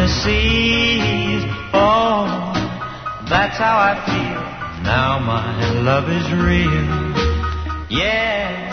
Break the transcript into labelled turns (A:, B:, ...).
A: seas. Oh, that's how I feel. Now my love is real. Yeah.